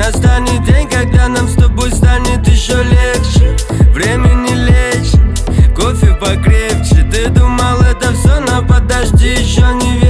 Настанет день, когда нам с тобой станет еще легче. Время не лечит, кофе покрепче. Ты думал это все, но подожди, еще не